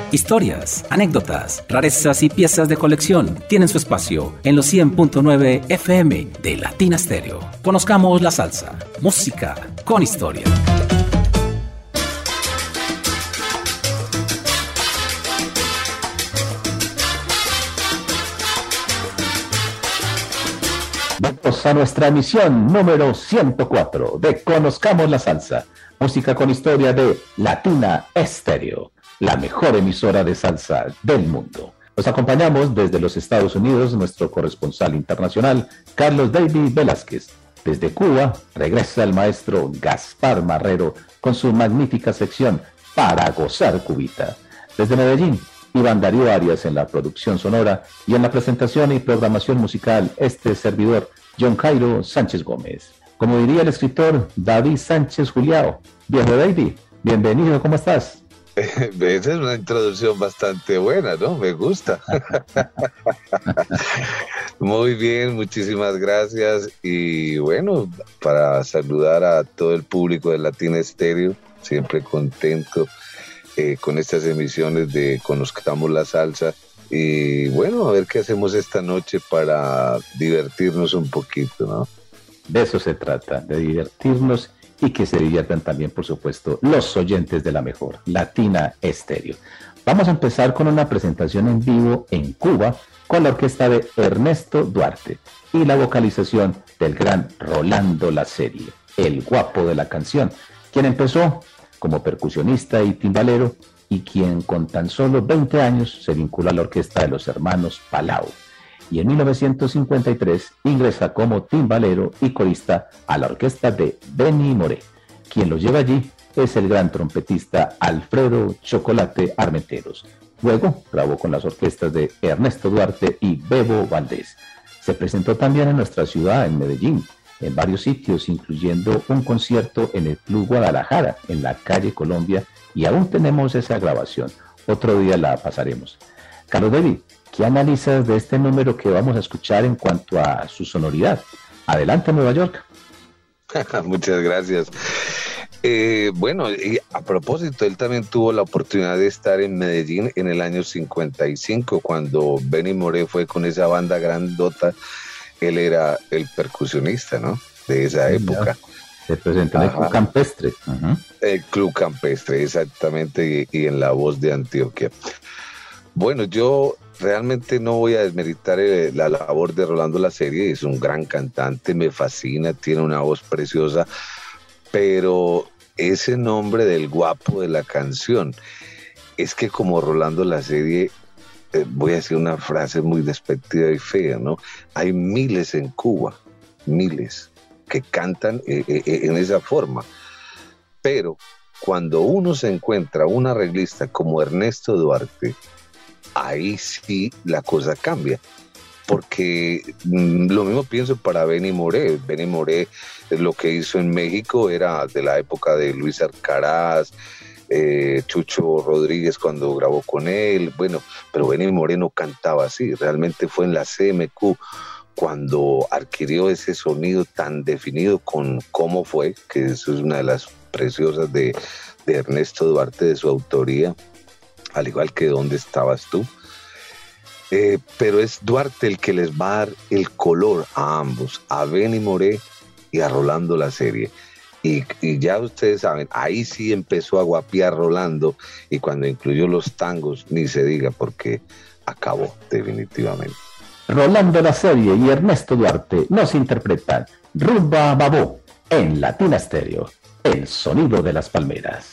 Historias, anécdotas, rarezas y piezas de colección tienen su espacio en los 100.9 FM de Latina Stereo. Conozcamos la salsa, música con historia. Vamos a nuestra emisión número 104 de Conozcamos la Salsa, música con historia de Latina Stereo, la mejor emisora de salsa del mundo. Nos acompañamos desde los Estados Unidos nuestro corresponsal internacional, Carlos David Velázquez. Desde Cuba regresa el maestro Gaspar Marrero con su magnífica sección Para Gozar Cubita. Desde Medellín, Iván Darío Arias en la producción sonora y en la presentación y programación musical, este servidor, John Jairo Sánchez Gómez. Como diría el escritor David Sánchez Juliao, viejo David, bienvenido, ¿cómo estás? Esa es una introducción bastante buena, ¿no? Me gusta. Muy bien, muchísimas gracias. Y bueno, para saludar a todo el público de Latina Stereo, siempre contento con estas emisiones de Conozcamos la Salsa. Y bueno, a ver qué hacemos esta noche para divertirnos un poquito, ¿no? De eso se trata, de divertirnos y que se diviertan también, por supuesto, los oyentes de la mejor, Latina Stereo. Vamos a empezar con una presentación en vivo en Cuba con la orquesta de Ernesto Duarte y la vocalización del gran Rolando La Serie, el guapo de la canción, quien empezó como percusionista y timbalero y quien con tan solo 20 años se vincula a la orquesta de los hermanos Palau. Y en 1953 ingresa como timbalero y corista a la orquesta de Benny Moré. Quien lo lleva allí es el gran trompetista Alfredo Chocolate Armenteros. Luego grabó con las orquestas de Ernesto Duarte y Bebo Valdés. Se presentó también en nuestra ciudad, en Medellín, en varios sitios, incluyendo un concierto en el Club Guadalajara, en la calle Colombia, y aún tenemos esa grabación. Otro día la pasaremos. Carlos David, ¿qué analizas de este número que vamos a escuchar en cuanto a su sonoridad? Adelante, Nueva York. Muchas gracias. Bueno, y a propósito, él también tuvo la oportunidad de estar en Medellín en el año 55, cuando Benny Moré fue con esa banda grandota. Él era el percusionista, ¿no? De esa época. Se presentó en el Club Campestre. El Club Campestre, exactamente, y en la voz de Antioquia. Bueno, yo realmente no voy a desmeritar la labor de Rolando La Serie, es un gran cantante, me fascina, tiene una voz preciosa, pero ese nombre del guapo de la canción, es que como Rolando La Serie, voy a decir una frase muy despectiva y fea, ¿no? Hay miles en Cuba, miles, que cantan en esa forma, pero cuando uno se encuentra un arreglista como Ernesto Duarte, ahí sí la cosa cambia, porque lo mismo pienso para Benny Moré. Benny Moré, lo que hizo en México era de la época de Luis Alcaraz, Chucho Rodríguez cuando grabó con él, bueno, pero Benny Moré no cantaba así, realmente fue en la CMQ cuando adquirió ese sonido tan definido con Cómo Fue, que eso es una de las preciosas de Ernesto Duarte, de su autoría, al igual que ¿Dónde estabas tú? Pero es Duarte el que les va a dar el color a ambos, a Benny Moré y a Rolando La Serie. Y ya ustedes saben, ahí sí empezó a guapear Rolando, y cuando incluyó los tangos, ni se diga, porque acabó definitivamente. Rolando La Serie y Ernesto Duarte nos interpretan Rumba Babó en Latina Stereo, el sonido de las palmeras.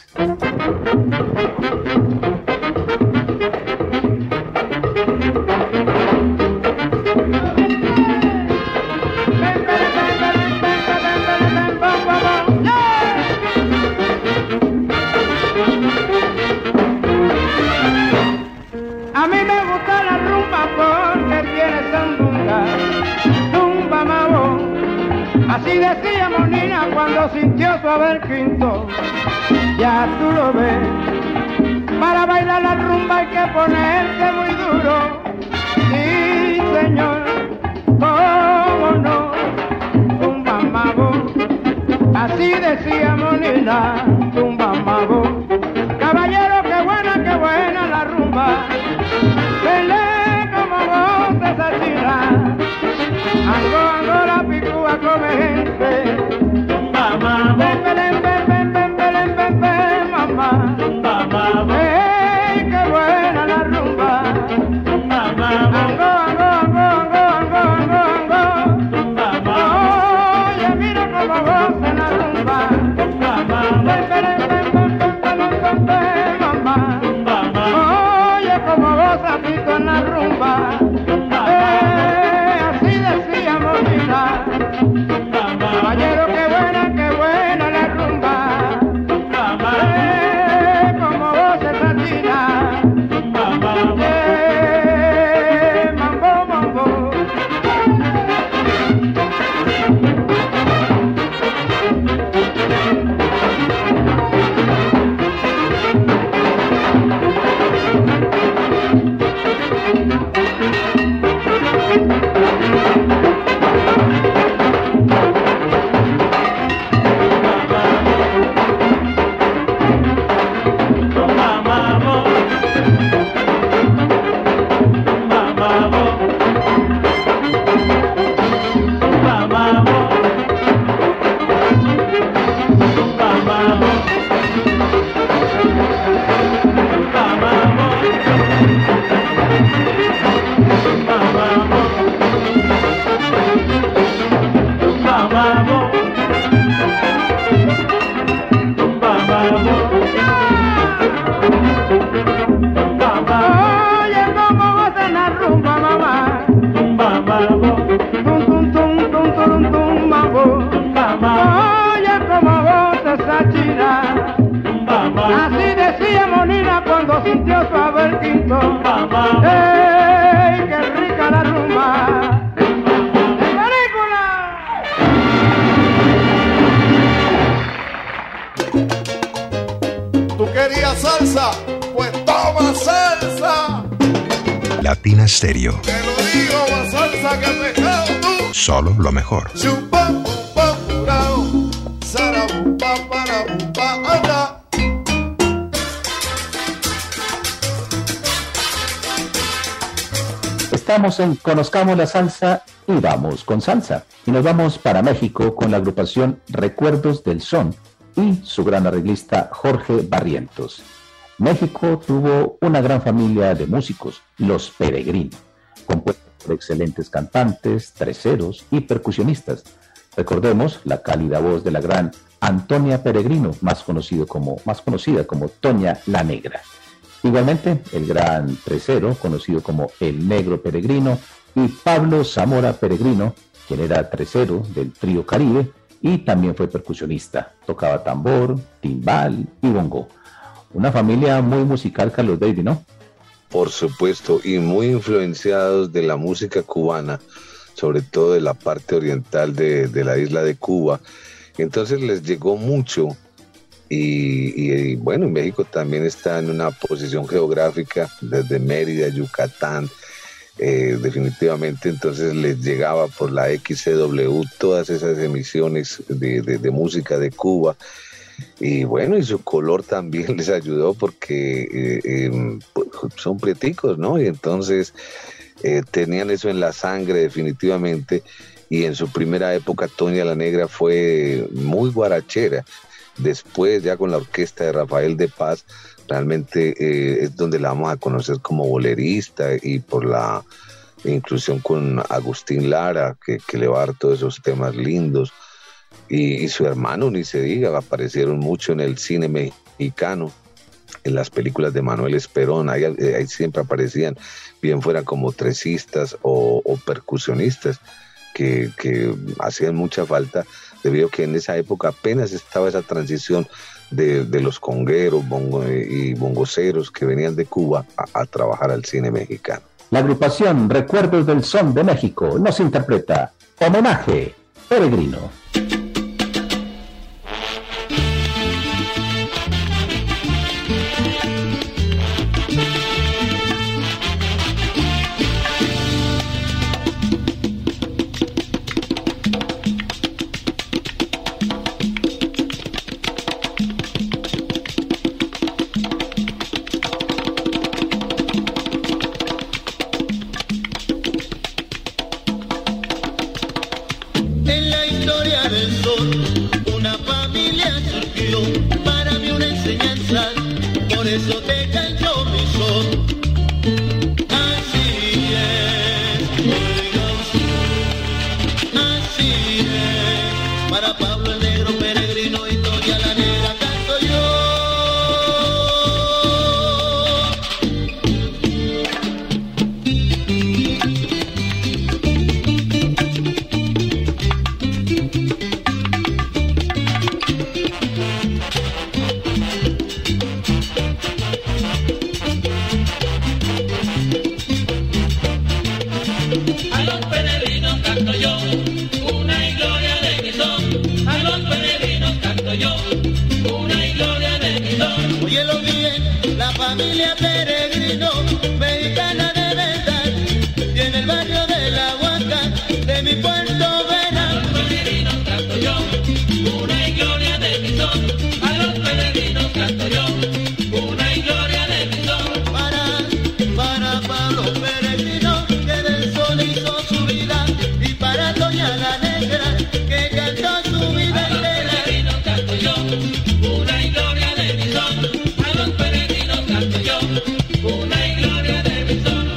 Así decía Monina cuando sintió suave el quinto, ya tú lo ves, para bailar la rumba hay que ponerse muy duro, sí señor, cómo no, tumba mago, así decía Monina, tumba mago, caballero qué buena la rumba. goce la rumba. Mamá, oye como goza Tito en la rumba. Así decíamos, mira, caballero, qué buena la rumba. Como goza esa china. Mambo, mambo. Así decía Monina cuando sintió su Abel Quinto. ¡Ey, qué rica la rumba! ¿Tú querías salsa? Pues toma salsa. Latina Stereo. Te lo digo, más salsa que pescado tú. Solo lo mejor. Chupa, pupa, purao. Sarabumpa, parabumpa, anda. Estamos en Conozcamos la Salsa y vamos con salsa. Y nos vamos para México con la agrupación Recuerdos del Son y su gran arreglista Jorge Barrientos. México tuvo una gran familia de músicos, los Peregrino, compuestos por excelentes cantantes, treseros y percusionistas. Recordemos la cálida voz de la gran Antonia Peregrino, más conocida como Toña la Negra. Igualmente, el gran tresero, conocido como el Negro Peregrino, y Pablo Zamora Peregrino, quien era tresero del Trío Caribe y también fue percusionista. Tocaba tambor, timbal y bongo. Una familia muy musical, Carlos Baby, ¿no? Por supuesto, y muy influenciados de la música cubana, sobre todo de la parte oriental de la isla de Cuba. Entonces les llegó mucho. Y bueno, México también está en una posición geográfica desde Mérida, Yucatán, definitivamente, entonces les llegaba por la XCW todas esas emisiones de música de Cuba. Y bueno, y su color también les ayudó porque son prieticos, ¿no? Y entonces tenían eso en la sangre definitivamente. Y en su primera época Toña la Negra fue muy guarachera. Después, ya con la orquesta de Rafael de Paz, realmente es donde la vamos a conocer como bolerista, y por la inclusión con Agustín Lara, que le va a dar todos esos temas lindos. Y su hermano, ni se diga, aparecieron mucho en el cine mexicano, en las películas de Manuel Esperón. Ahí siempre aparecían, bien fueran como tresistas o percusionistas, que hacían mucha falta, debido a que en esa época apenas estaba esa transición de los congueros y bongoceros que venían de Cuba a trabajar al cine mexicano. La agrupación Recuerdos del Son de México nos interpreta Homenaje Peregrino. En la historia del canto yo, una y gloria de mi son. Óyelo bien, la familia Peregrino, mexicana de verdad, y en el barrio de La Huaca, de mi puerto Vera. A los peregrinos canto yo, una y gloria de mi son. A los peregrinos canto yo, una y gloria de mi son. Para los peregrinos que del sol hizo su vida, y para Doña la Negra que cantó su vida entera. A los peregrinos canto yo, una y gloria de mi son. A los peregrinos canto yo, una y gloria de mi son.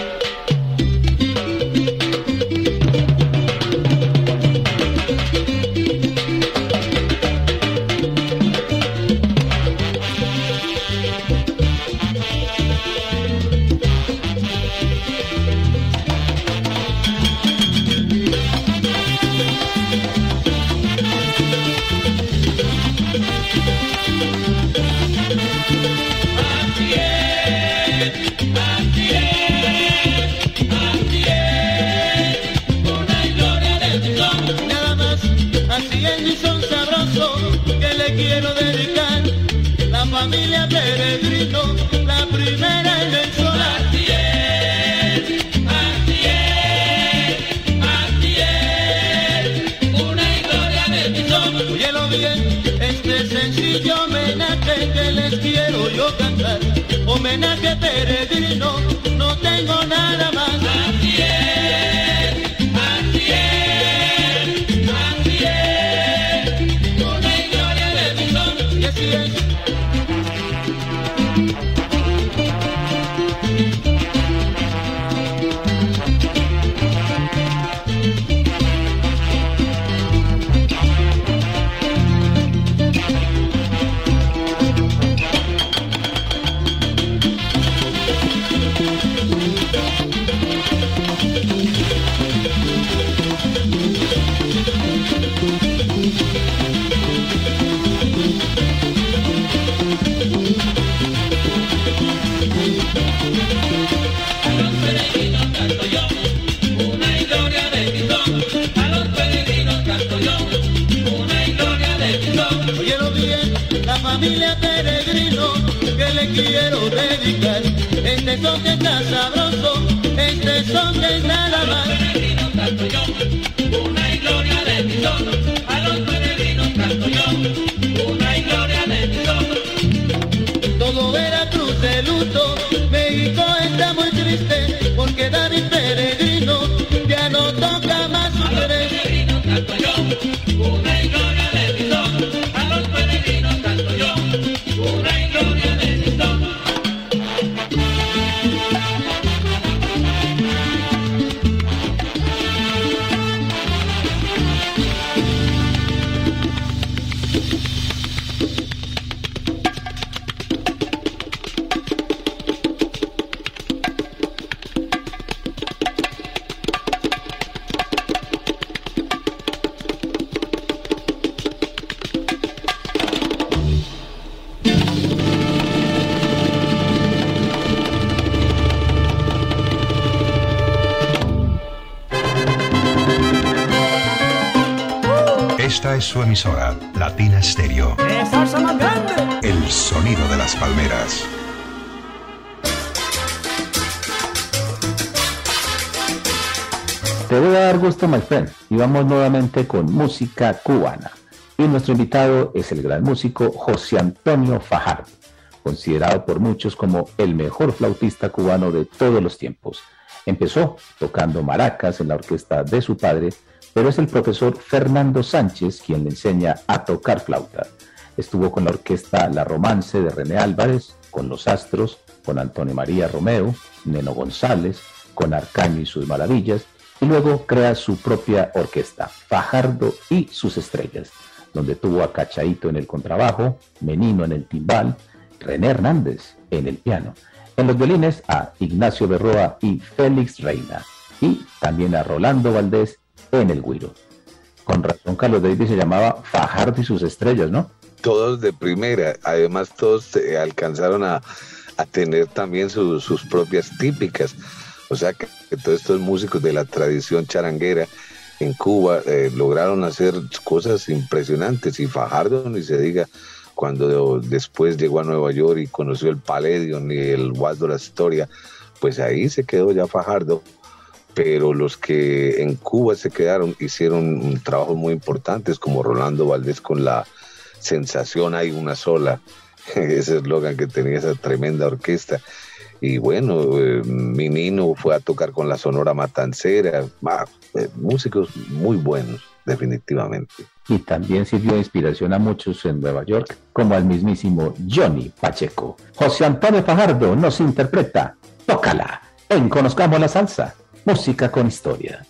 Así es mi son sabroso que le quiero dedicar, la familia Peregrino, la primera en el solar. Así es, una y gloria de mi son. Óyelo bien, este sencillo homenaje que les quiero yo cantar, homenaje peregrino, no tengo nada más. Así es, así es, así es, una y gloria de mi son. Y así es. Familia Peregrino, que le quiero dedicar este son que está sabroso, este son que es nada más. A los peregrinos canto yo, una y gloria de mi son. A los peregrinos canto yo, una y gloria de mi son. Todo Veracruz de luto, México está muy triste, porque David Peregrino ya no toca más su A los peregrinos canto yo, una y gloria de mi son. A los peregrinos canto yo, una y gloria de mi son. Esta es su emisora, Latina Stereo. ¡Qué salsa más grande! El sonido de las palmeras. Te voy a dar gusto, my friend, y vamos nuevamente con música cubana. Y nuestro invitado es el gran músico José Antonio Fajardo, considerado por muchos como el mejor flautista cubano de todos los tiempos. Empezó tocando maracas en la orquesta de su padre, pero es el profesor Fernando Sánchez quien le enseña a tocar flauta. Estuvo con la orquesta La Romance de René Álvarez, con Los Astros, con Antonio María Romeo, Neno González, con Arcaño y sus Maravillas, y luego crea su propia orquesta, Fajardo y sus Estrellas, donde tuvo a Cachaíto en el contrabajo, Menino en el timbal, René Hernández en el piano, en los violines a Ignacio Berroa y Félix Reina, y también a Rolando Valdés en el güiro. Con razón Carlos David se llamaba Fajardo y sus Estrellas, ¿no? Todos de primera, además todos alcanzaron a tener también sus propias típicas, o sea que todos estos músicos de la tradición charanguera en Cuba lograron hacer cosas impresionantes, y Fajardo ni se diga, cuando después llegó a Nueva York y conoció el Palladium y el Waldorf Astoria, pues ahí se quedó ya Fajardo. Pero los que en Cuba se quedaron hicieron un trabajo muy importantes, como Rolando Valdés con la Sensación Hay Una Sola, ese eslogan que tenía esa tremenda orquesta. Y bueno, mi Nino fue a tocar con la Sonora Matancera, músicos muy buenos, definitivamente. Y también sirvió de inspiración a muchos en Nueva York, como al mismísimo Johnny Pacheco. José Antonio Fajardo nos interpreta Tócala en Conozcamos la Salsa, música con historia.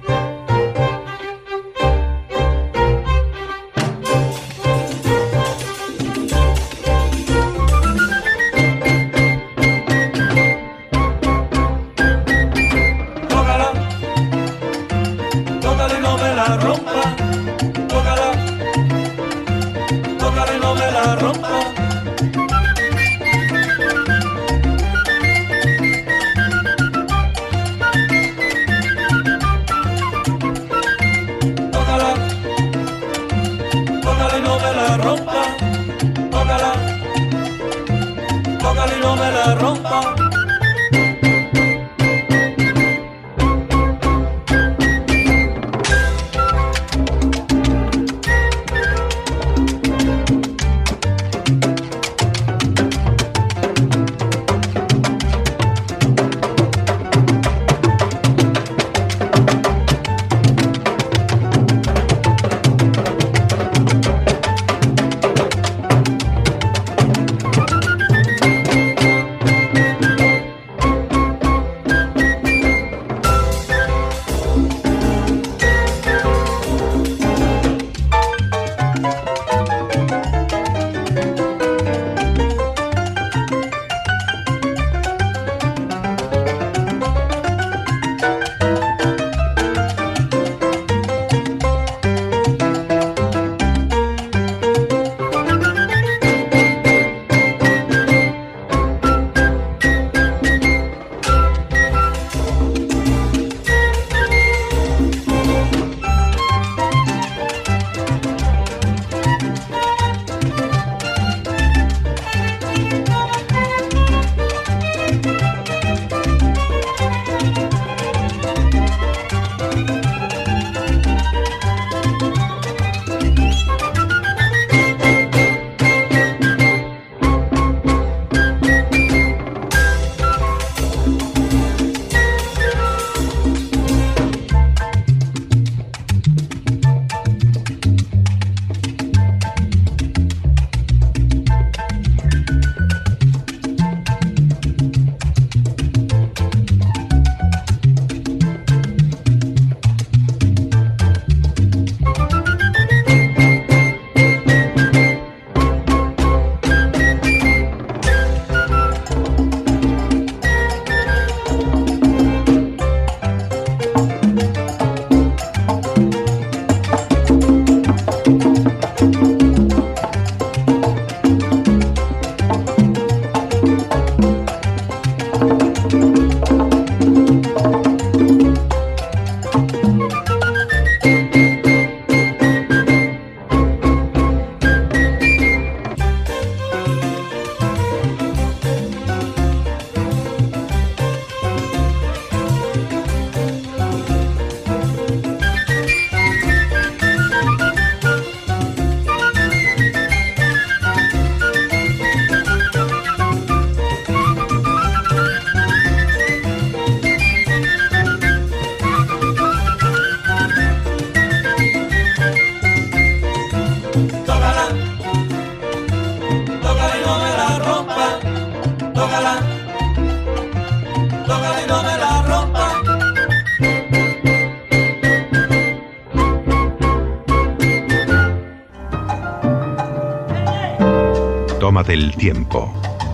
Tómate el tiempo.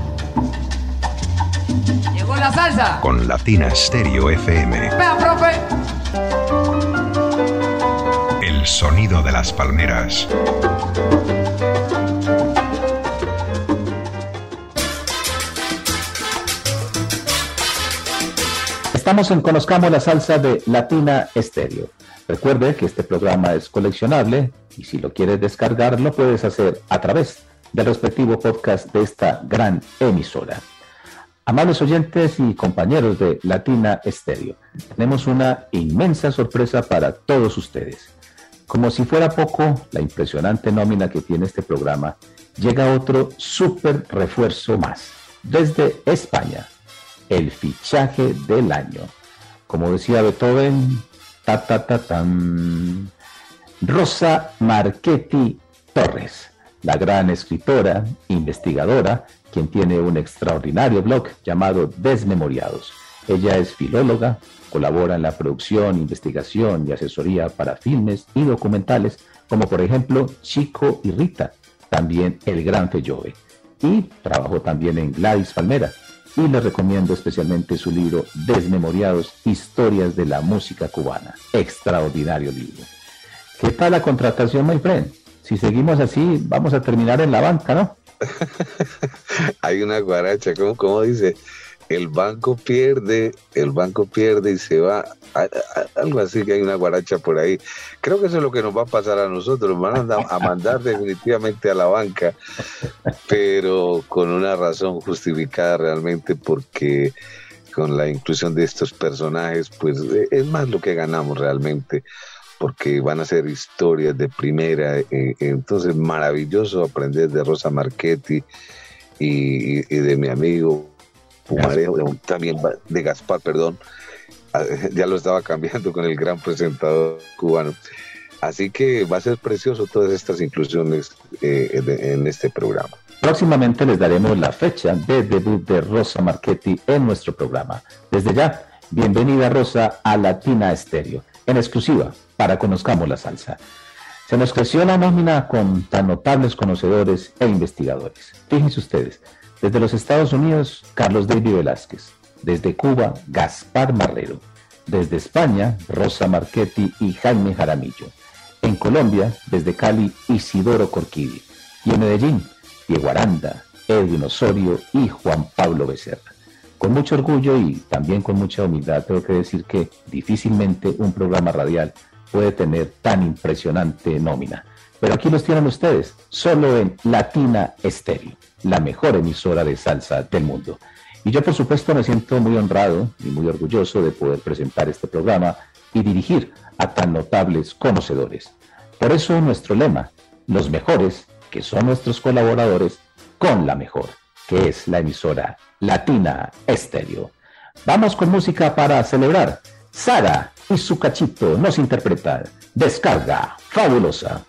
Llegó la salsa. Con Latina Stereo FM. Vea, profe. El sonido de las palmeras. Estamos en Conozcamos la Salsa de Latina Stereo. Recuerde que este programa es coleccionable y si lo quieres descargar lo puedes hacer a través del respectivo podcast de esta gran emisora. Amables oyentes y compañeros de Latina Estéreo, tenemos una inmensa sorpresa para todos ustedes. Como si fuera poco, la impresionante nómina que tiene este programa, llega otro súper refuerzo más. Desde España, el fichaje del año. Como decía Beethoven, tan. Rosa Marchetti Torres, la gran escritora, investigadora, quien tiene un extraordinario blog llamado Desmemoriados. Ella es filóloga, colabora en la producción, investigación y asesoría para filmes y documentales, como por ejemplo Chico y Rita, también El Gran Fellove. Y trabajó también en Gladys Palmera. Y les recomiendo especialmente su libro Desmemoriados, Historias de la Música Cubana. Extraordinario libro. ¿Qué tal la contratación, my friend? Si seguimos así, vamos a terminar en la banca, ¿no? Hay una guaracha, ¿cómo dice? El banco pierde y se va. Algo así, que hay una guaracha por ahí. Creo que eso es lo que nos va a pasar a nosotros. Nos van a mandar definitivamente a la banca, pero con una razón justificada realmente, porque con la inclusión de estos personajes, pues es más lo que ganamos realmente, porque van a ser historias de primera. Entonces, maravilloso aprender de Rosa Marchetti y de mi amigo Pumarejo, también de Gaspar, perdón. Ya lo estaba cambiando con el gran presentador cubano. Así que va a ser precioso todas estas inclusiones en este programa. Próximamente les daremos la fecha de debut de Rosa Marchetti en nuestro programa. Desde ya, bienvenida Rosa a Latina Estéreo, en exclusiva para Conozcamos la Salsa. Se nos creció la nómina con tan notables conocedores e investigadores. Fíjense ustedes, desde los Estados Unidos, Carlos David Velázquez. Desde Cuba, Gaspar Marrero. Desde España, Rosa Marchetti y Jaime Jaramillo. En Colombia, desde Cali, Isidoro Corquidi. Y en Medellín, Diego Aranda, Edwin Osorio y Juan Pablo Becerra. Con mucho orgullo y también con mucha humildad, tengo que decir que difícilmente un programa radial puede tener tan impresionante nómina. Pero aquí los tienen ustedes, solo en Latina Estéreo, la mejor emisora de salsa del mundo. Y yo, por supuesto, me siento muy honrado y muy orgulloso de poder presentar este programa y dirigir a tan notables conocedores. Por eso nuestro lema, los mejores, que son nuestros colaboradores, con la mejor, que es la emisora Latina Estéreo. Vamos con música para celebrar. Sara y su cachito nos interpretan Descarga Fabulosa.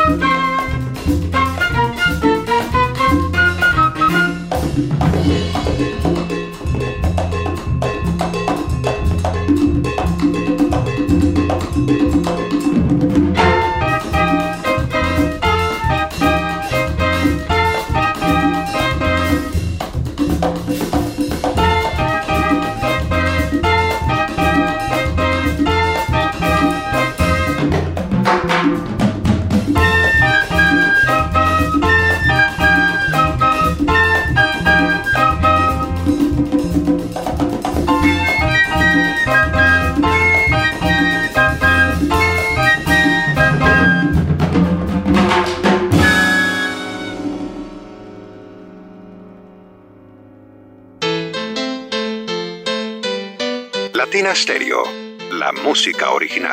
Latina Stereo, la música original.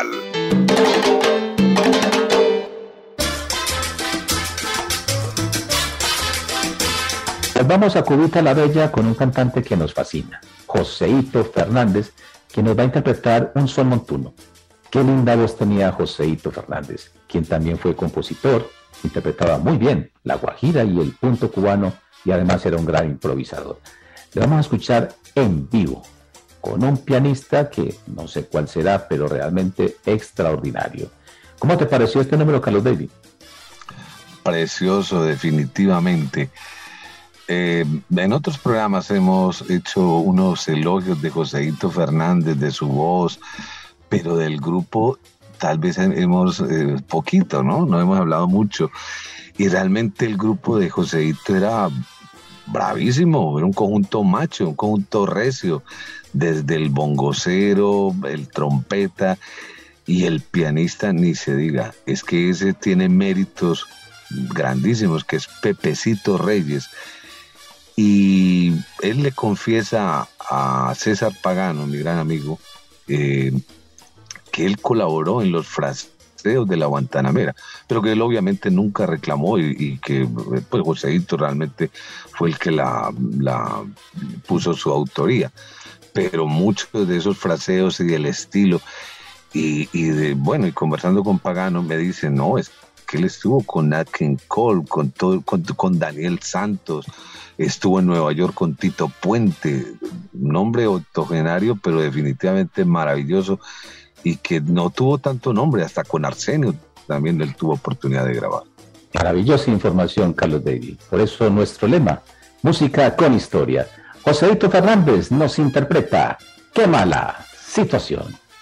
Pues vamos a Cubita la Bella con un cantante que nos fascina, Joseito Fernández, que nos va a interpretar un son montuno. Qué linda voz tenía Joseito Fernández, quien también fue compositor, interpretaba muy bien la guajira y el punto cubano y además era un gran improvisador. Le vamos a escuchar en vivo, con un pianista que no sé cuál será, pero realmente extraordinario. ¿Cómo te pareció este número, Carlos David? Precioso, definitivamente. En otros programas hemos hecho unos elogios de Joseito Fernández, de su voz, pero del grupo tal vez hemos poquito, ¿no? No hemos hablado mucho. Y realmente el grupo de Joseito era bravísimo, era un conjunto macho, un conjunto recio, desde el bongocero, el trompeta y el pianista, ni se diga. Es que ese tiene méritos grandísimos, que es Pepecito Reyes. Y él le confiesa a César Pagano, mi gran amigo, que él colaboró en los fraseos de la Guantanamera, pero que él obviamente nunca reclamó y que pues Joseito realmente fue el que la puso su autoría. Pero muchos de esos fraseos y el estilo y conversando con Pagano me dicen, no, es que él estuvo con Nat King Cole, con Daniel Santos, estuvo en Nueva York con Tito Puente, un hombre octogenario, pero definitivamente maravilloso, y que no tuvo tanto nombre, hasta con Arsenio también él tuvo oportunidad de grabar. Maravillosa información, Carlos David. Por eso nuestro lema, música con historia. Joseito Fernández nos interpreta Qué mala situación.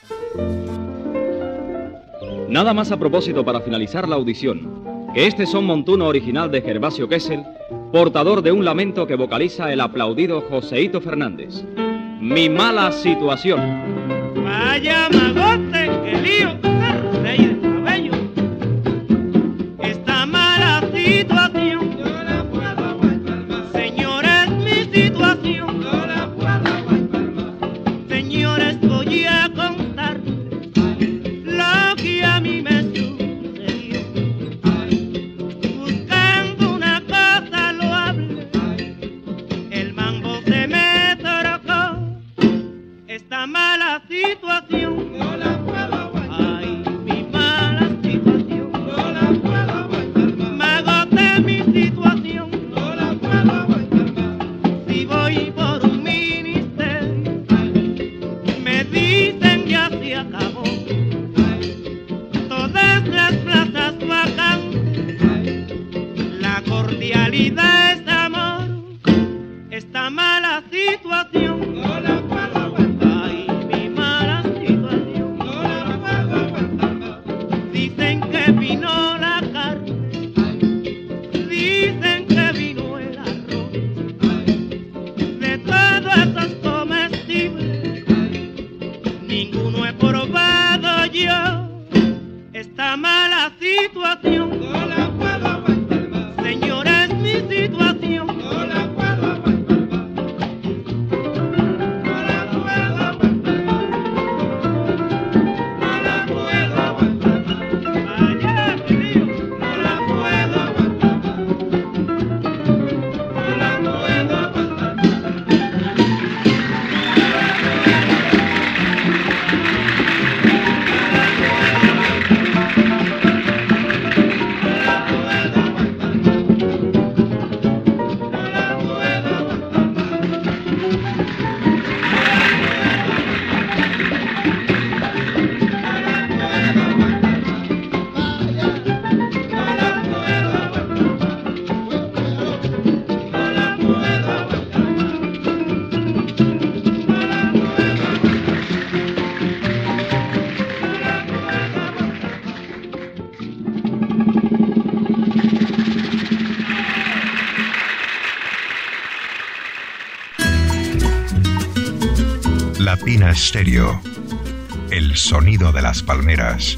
Nada más a propósito para finalizar la audición, que este son montuno original de Gervasio Kessel, portador de un lamento que vocaliza el aplaudido Joseito Fernández. Mi mala situación. Vaya magote, qué lío, rey de cabello. Esta mala situación, yo la puedo aguantar más. Señores, mi situación, yo la puedo aguantar más. Señores, voy a contar lo que a mí me sucedió. Buscando una cosa loable, el mambo se me trocó. Esta mala situación, no la puedo aguantar. Ay, mi mala situación, no la puedo aguantar más. Me agoté mi situación, no la puedo aguantar más. Si voy por un ministerio, me dicen ya se acabó. Todas las plazas vacantes, la cordialidad es amor. Esta mala situación, no la puedo aguantar. Dicen que vino la carne, dicen que vino el arroz, de todos esos comestibles, ninguno he probado yo. Esta mala situación, no la puedo aguantar más. Señores, mi situación, Latina Stereo. El sonido de las palmeras.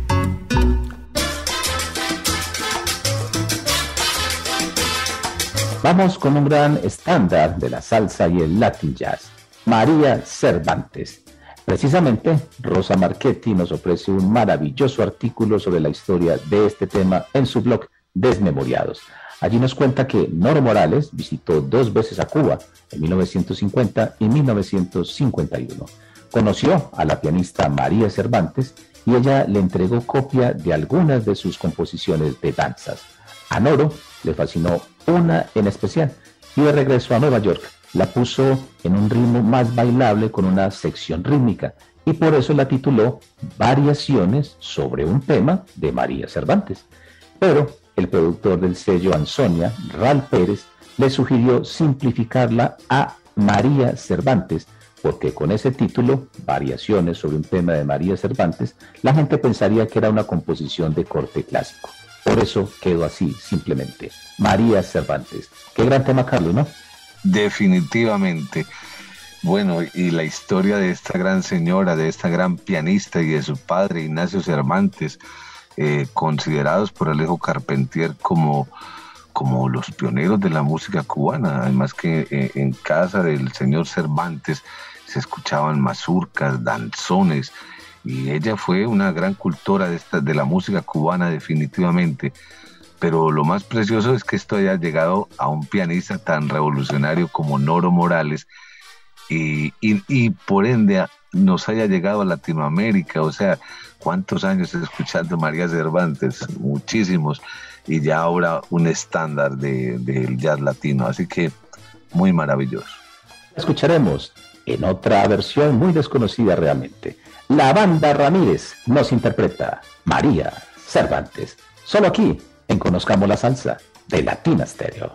Vamos con un gran estándar de la salsa y el Latin Jazz, María Cervantes. Precisamente, Rosa Marchetti nos ofrece un maravilloso artículo sobre la historia de este tema en su blog Desmemoriados. Allí nos cuenta que Noro Morales visitó 2 veces a Cuba, en 1950 y 1951. Conoció a la pianista María Cervantes y ella le entregó copia de algunas de sus composiciones de danzas. A Noro le fascinó una en especial y de regreso a Nueva York la puso en un ritmo más bailable con una sección rítmica y por eso la tituló Variaciones sobre un tema de María Cervantes. Pero el productor del sello Ansonia, Ral Pérez, le sugirió simplificarla a María Cervantes porque con ese título, Variaciones sobre un tema de María Cervantes, la gente pensaría que era una composición de corte clásico. Por eso quedó así, simplemente. María Cervantes. Qué gran tema, Carlos, ¿no? Definitivamente. Bueno, y la historia de esta gran señora, de esta gran pianista y de su padre, Ignacio Cervantes, considerados por Alejo Carpentier como los pioneros de la música cubana. Además que en casa del señor Cervantes se escuchaban mazurcas, danzones, y ella fue una gran cultora de la música cubana definitivamente, pero lo más precioso es que esto haya llegado a un pianista tan revolucionario como Noro Morales y por ende nos haya llegado a Latinoamérica. O sea, ¿cuántos años escuchando María Cervantes? Muchísimos, y ya ahora un estándar del jazz latino, así que muy maravilloso. Escucharemos en otra versión muy desconocida realmente. La Banda Ramírez nos interpreta María Cervantes. Solo aquí, en Conozcamos la Salsa, de Latina Stereo.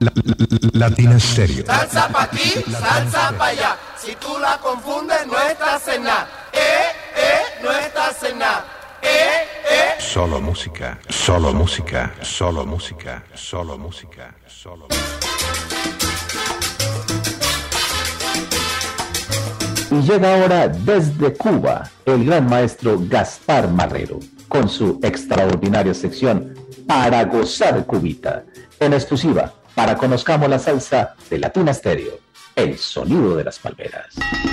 Latina Stereo. Salsa pa' aquí, salsa pa' allá. Si tú la confundes, no estás en nada. No estás en nada. Solo música, solo música, solo música, solo música, solo música. Y llega ahora desde Cuba el gran maestro Gaspar Marrero con su extraordinaria sección Para Gozar Cubita, en exclusiva para Conozcamos la Salsa de Latina Stereo, el sonido de las palmeras.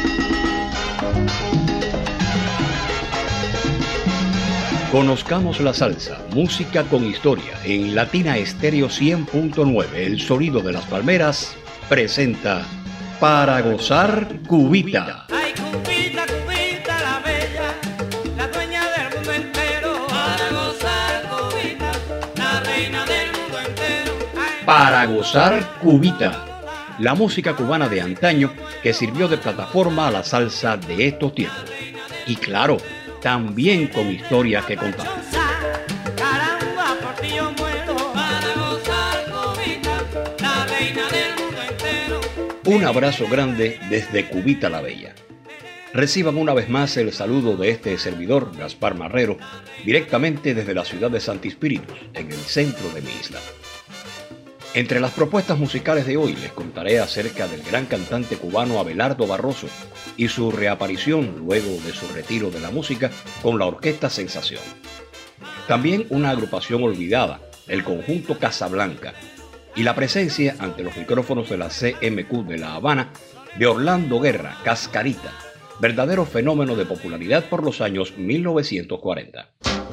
Conozcamos la salsa, música con historia, en Latina Stereo 100.9, el sonido de las palmeras, presenta Para Gozar Cubita. Ay, Cubita, Cubita, la bella, la dueña del mundo entero. Para gozar, Cubita, la reina del mundo entero. Ay, Para Gozar Cubita, la música cubana de antaño que sirvió de plataforma a la salsa de estos tiempos. Y claro, también con historias que contar. caramba, por ti yo muero. Para gozar, Cubita, la reina del mundo entero. Un abrazo grande desde Cubita la Bella. Reciban una vez más el saludo de este servidor, Gaspar Marrero, directamente desde la ciudad de Santi Spíritus, en el centro de mi isla. Entre las propuestas musicales de hoy les contaré acerca del gran cantante cubano Abelardo Barroso y su reaparición luego de su retiro de la música con la Orquesta Sensación. También una agrupación olvidada, el conjunto Casablanca, y la presencia ante los micrófonos de la CMQ de La Habana de Orlando Guerra, Cascarita, verdadero fenómeno de popularidad por los años 1940.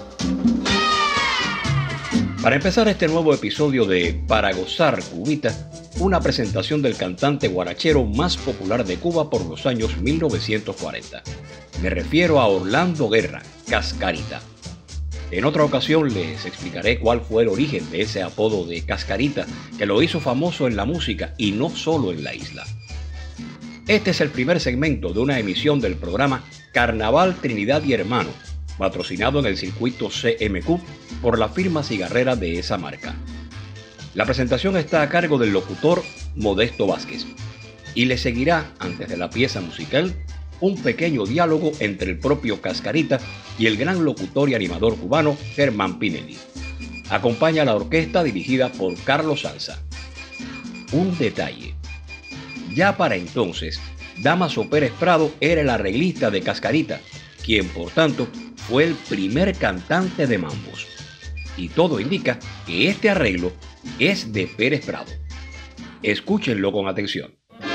Para empezar este nuevo episodio de Para Gozar Cubita, una presentación del cantante guarachero más popular de Cuba por los años 1940. Me refiero a Orlando Guerra, Cascarita. En otra ocasión les explicaré cuál fue el origen de ese apodo de Cascarita que lo hizo famoso en la música y no solo en la isla. Este es el primer segmento de una emisión del programa Carnaval Trinidad y Hermano, patrocinado en el circuito CMQ por la firma cigarrera de esa marca. La presentación está a cargo del locutor Modesto Vázquez y le seguirá, antes de la pieza musical, un pequeño diálogo entre el propio Cascarita y el gran locutor y animador cubano Germán Pinelli. Acompaña a la orquesta dirigida por Carlos Sanza. Un detalle: ya para entonces, Damaso Pérez Prado era el arreglista de Cascarita, quien por tanto fue el primer cantante de mambos. Y todo indica que este arreglo es de Pérez Prado. Escúchenlo con atención.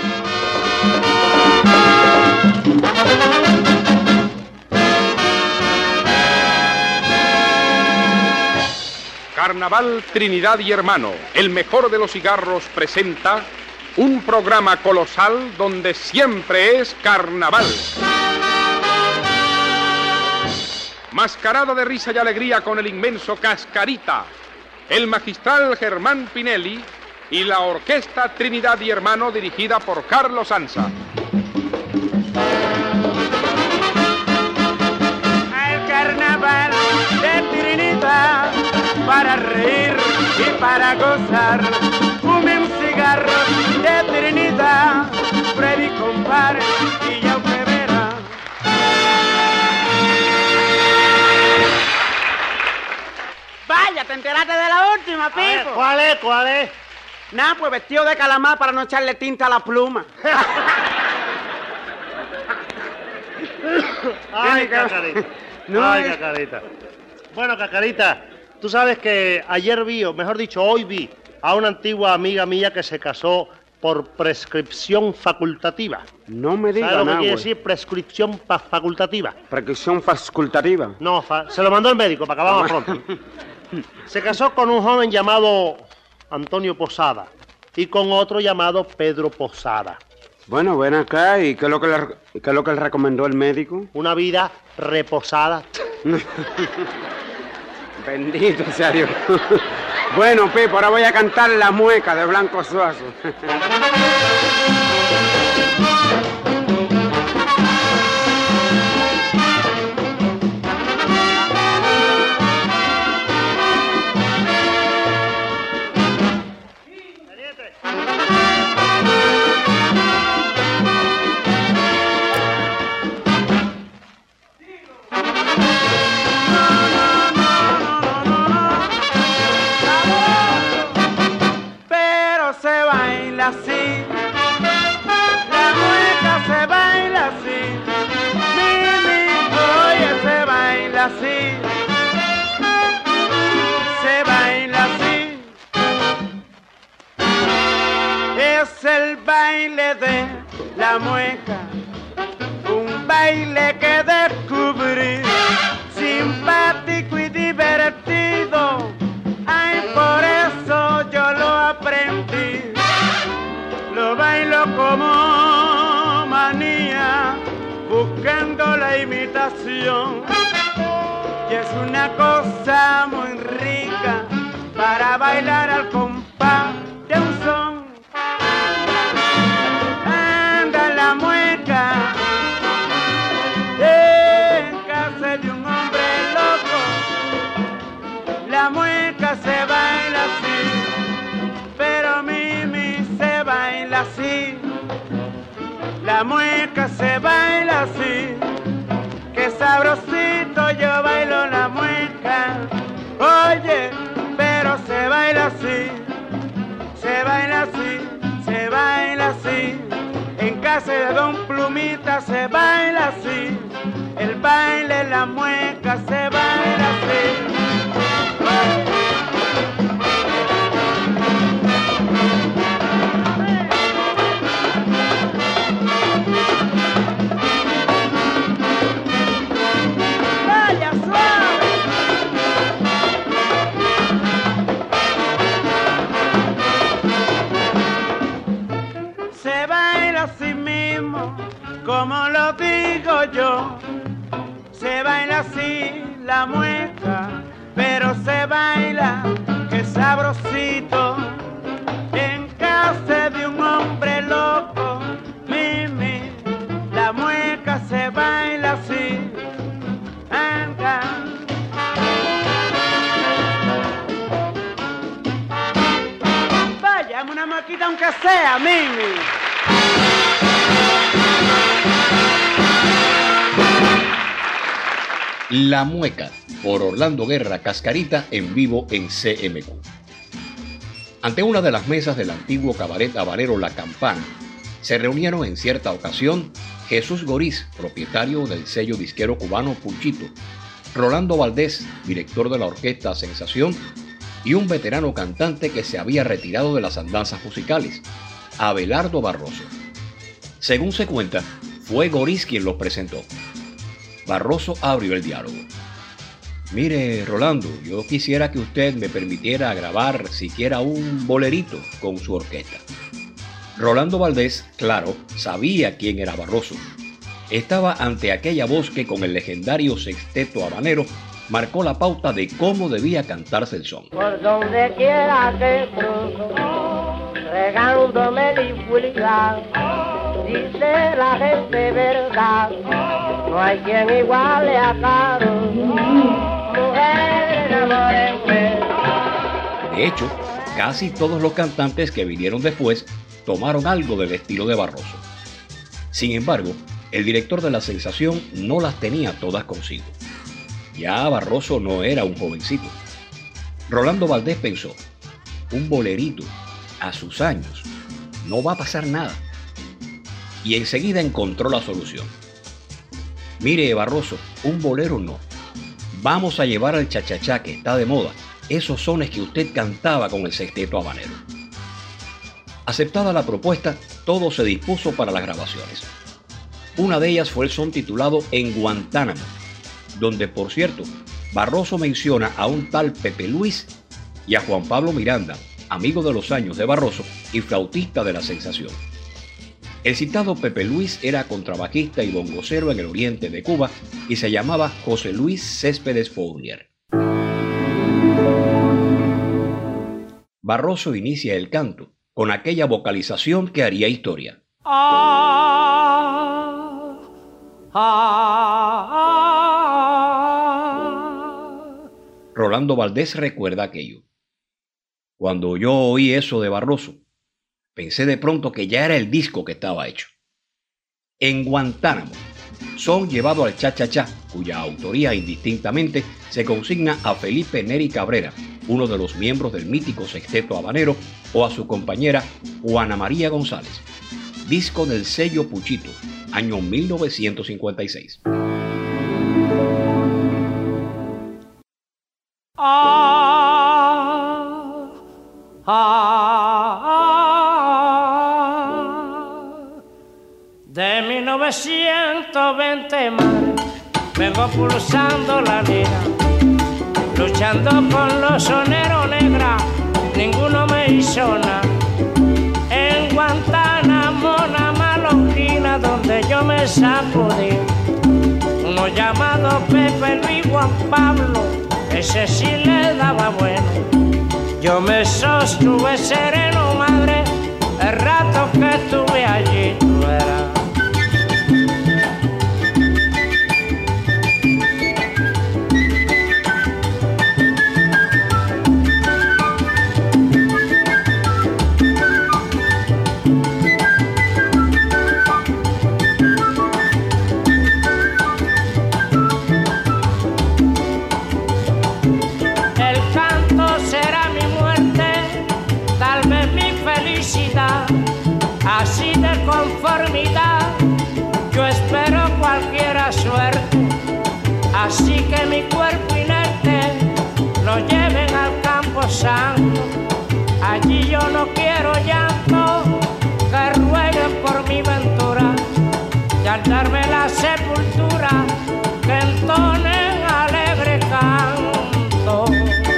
Carnaval Trinidad y Hermano, el mejor de los cigarros, presenta un programa colosal donde siempre es carnaval. Mascarada de risa y alegría con el inmenso Cascarita, el magistral Germán Pinelli y la orquesta Trinidad y Hermano dirigida por Carlos Sanza. Al carnaval de Trinidad, para reír y para gozar, fume un cigarro de Trinidad, Freddy compare y ya usted verá. Vaya, te enteraste de la última, Pipo. ¿Cuál es? Nada, pues vestido de calamar para no echarle tinta a la pluma. Ay, Cacarita. Cacarita. Bueno, Cacarita, tú sabes que ayer vi, o mejor dicho, hoy vi a una antigua amiga mía que se casó por prescripción facultativa. No me digas. ¿Sabes lo que quiere decir prescripción facultativa? Prescripción facultativa. No, se lo mandó el médico para acabar más pronto. Se casó con un joven llamado Antonio Posada y con otro llamado Pedro Posada. Bueno, ven acá, ¿y qué es lo que le recomendó el médico? Una vida reposada. Bendito sea Dios. Bueno, Pipo, ahora voy a cantar La Mueca de Blanco Suazo. baila así, la mueca se baila así, oye, se baila así, se baila así. Es el baile de la mueca, un baile que descubrí, simpático y divertido, ay, por eso yo lo aprendí. Lo bailo como manía, buscando la imitación, y es una cosa muy rica para bailar al compás de un son. Anda la mueca en casa de un hombre loco, la mueca se baila así, pero Mimi se baila así, la mueca se baila así, qué sabrosito yo bailo la mueca, oye, pero se baila así, se baila así, se baila así, en casa de Don Plumita se baila así, el baile la mueca se baila así. Como lo digo yo, se baila así la mueca, pero se baila, qué sabrosito, en casa de un hombre loco, Mimi, la mueca se baila así, anda. Vaya, una maquita aunque sea, Mimi. La Mueca, por Orlando Guerra Cascarita, en vivo en CMQ. Ante una de las mesas del antiguo cabaret habanero La Campana, se reunieron en cierta ocasión Jesús Goriz, propietario del sello disquero cubano Puchito, Rolando Valdés, director de la orquesta Sensación, y un veterano cantante que se había retirado de las andanzas musicales, Abelardo Barroso. Según se cuenta, fue Goriz quien los presentó. Barroso abrió el diálogo. Mire, Rolando, yo quisiera que usted me permitiera grabar siquiera un bolerito con su orquesta. Rolando Valdés, claro, sabía quién era Barroso. Estaba ante aquella voz que con el legendario sexteto habanero marcó la pauta de cómo debía cantarse el son. Por donde quiera que cruzo, regándome limpia, dice la gente verdad, no hay quien iguale a Caro, mujer enamórenme. De hecho, casi todos los cantantes que vinieron después tomaron algo del estilo de Barroso. Sin embargo, el director de la Sensación no las tenía todas consigo. Ya Barroso no era un jovencito. Rolando Valdés pensó, un bolerito a sus años, no va a pasar nada. Y enseguida encontró la solución. Mire, Barroso, un bolero no. Vamos a llevar al chachachá que está de moda, esos sones que usted cantaba con el sexteto habanero. Aceptada la propuesta, todo se dispuso para las grabaciones. Una de ellas fue el son titulado En Guantánamo, donde, por cierto, Barroso menciona a un tal Pepe Luis y a Juan Pablo Miranda, amigo de los años de Barroso y flautista de la Sensación. El citado Pepe Luis era contrabajista y bongocero en el oriente de Cuba y se llamaba José Luis Céspedes Fournier. Barroso inicia el canto con aquella vocalización que haría historia. Rolando Valdés recuerda aquello. Cuando yo oí eso de Barroso, pensé de pronto que ya era el disco que estaba hecho. En Guantánamo, son llevado al cha-cha-cha, cuya autoría indistintamente se consigna a Felipe Neri Cabrera, uno de los miembros del mítico sexteto habanero, o a su compañera Juana María González. Disco del sello Puchito, año 1956. De 1920 madre, vengo pulsando la lira, luchando con los soneros negras, ninguno me hizo nada. En Guantánamo, una malonquina donde yo me sacudí, uno llamado Pepe Luis Juan Pablo, ese sí le daba bueno. Yo me sostuve sereno, madre, el rato que estuve allí, tú verás. Así de conformidad, yo espero cualquiera suerte. Así que mi cuerpo inerte lo lleven al campo santo. Allí yo no quiero llanto, que rueguen por mi ventura. Y al darme la sepultura, que entonen alegre canto.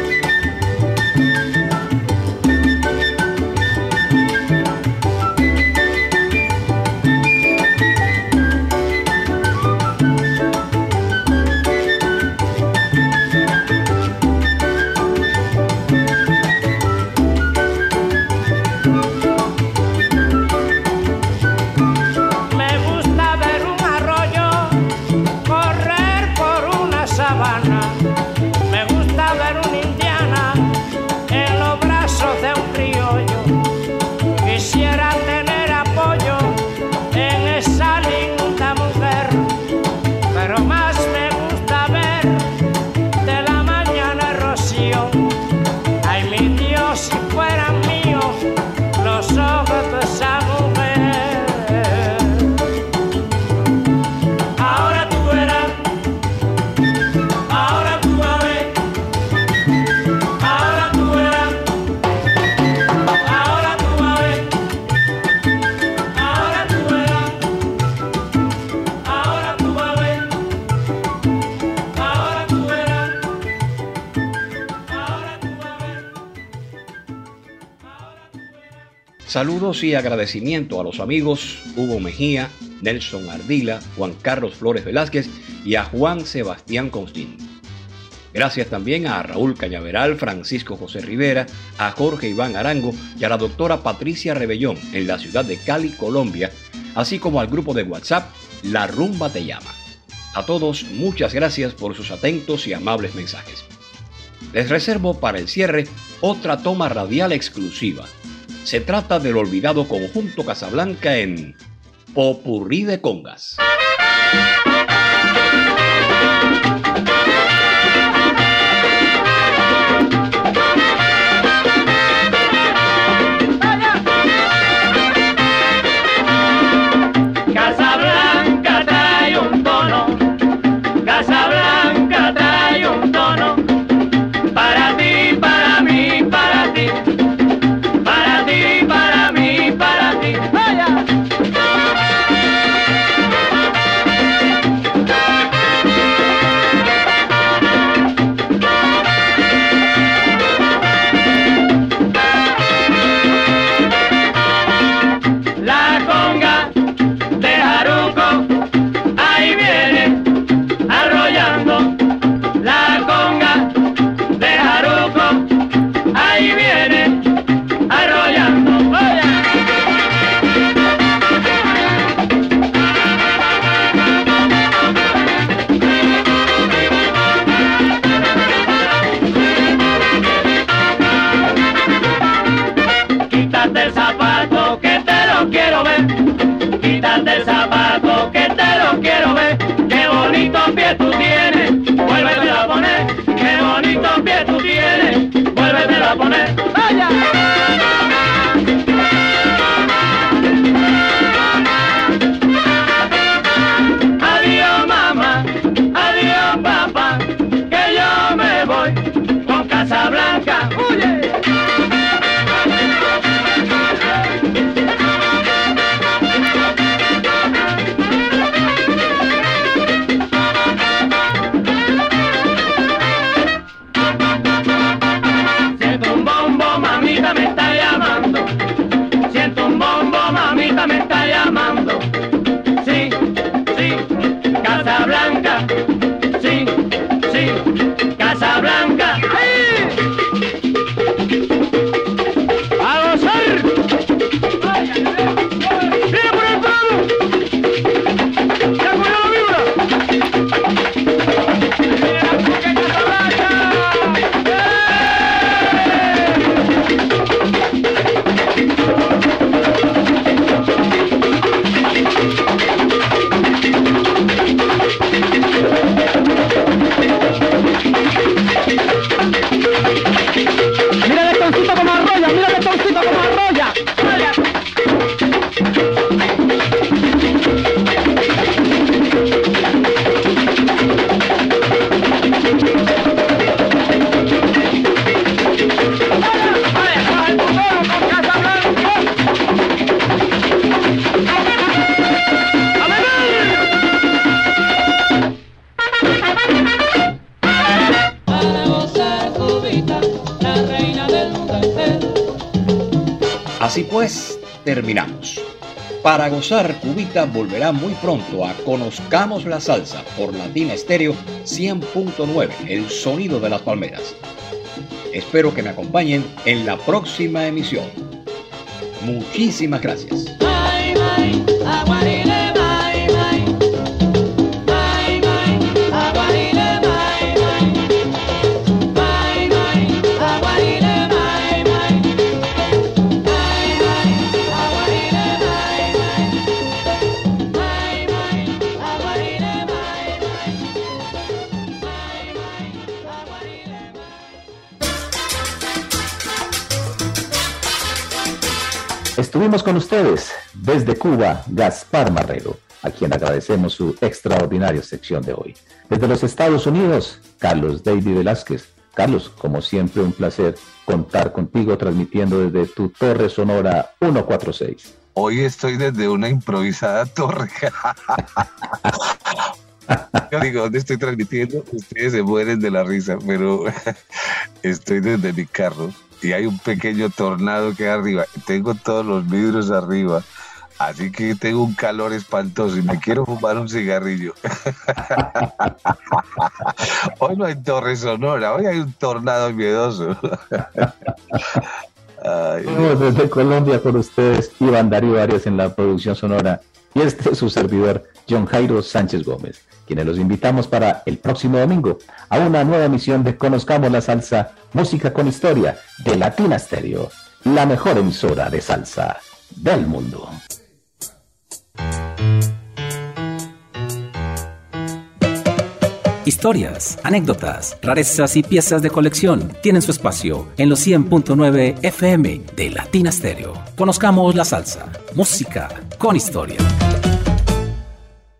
Saludos y agradecimiento a los amigos Hugo Mejía, Nelson Ardila, Juan Carlos Flores Velázquez y a Juan Sebastián Constín. Gracias también a Raúl Cañaveral, Francisco José Rivera, a Jorge Iván Arango y a la doctora Patricia Rebellón en la ciudad de Cali, Colombia, así como al grupo de WhatsApp La Rumba Te Llama. A todos, muchas gracias por sus atentos y amables mensajes. Les reservo para el cierre otra toma radial exclusiva. Se trata del olvidado Conjunto Casablanca en Popurrí de Congas. Casablanca trae un tono, Casablanca trae un tono, para ti, para mí, para ti. Para ti, para mí, para ti. ¡Vaya! La conga de Jaruco, ahí viene arrollando. La conga de Jaruco, ahí viene arrollando. Quítate el zapato que te lo quiero ver. Quítate el zapato que te lo quiero ver. Así pues, terminamos. Para gozar Cubita volverá muy pronto a Conozcamos la Salsa por Latina Estéreo 100.9, el sonido de las palmeras. Espero que me acompañen en la próxima emisión. Muchísimas gracias. Estuvimos con ustedes desde Cuba, Gaspar Marrero, a quien agradecemos su extraordinaria sección de hoy. Desde los Estados Unidos, Carlos David Velázquez. Carlos, como siempre, un placer contar contigo transmitiendo desde tu torre sonora 146. Hoy estoy desde una improvisada torre. Yo digo, ¿dónde estoy transmitiendo? Ustedes se mueren de la risa, pero estoy desde mi carro. Y hay un pequeño tornado que hay arriba. Tengo todos los vidrios arriba. Así que tengo un calor espantoso y me quiero fumar un cigarrillo. Hoy no hay torre sonora, hoy hay un tornado miedoso. Desde Colombia con ustedes, Iván Darío Arias en la producción sonora. Y este es su servidor, John Jairo Sánchez Gómez, quienes los invitamos para el próximo domingo a una nueva emisión de Conozcamos la Salsa, música con historia, de Latina Estéreo, la mejor emisora de salsa del mundo. Historias, anécdotas, rarezas y piezas de colección tienen su espacio en los 100.9 FM de Latina Estéreo. Conozcamos la salsa, música con historia.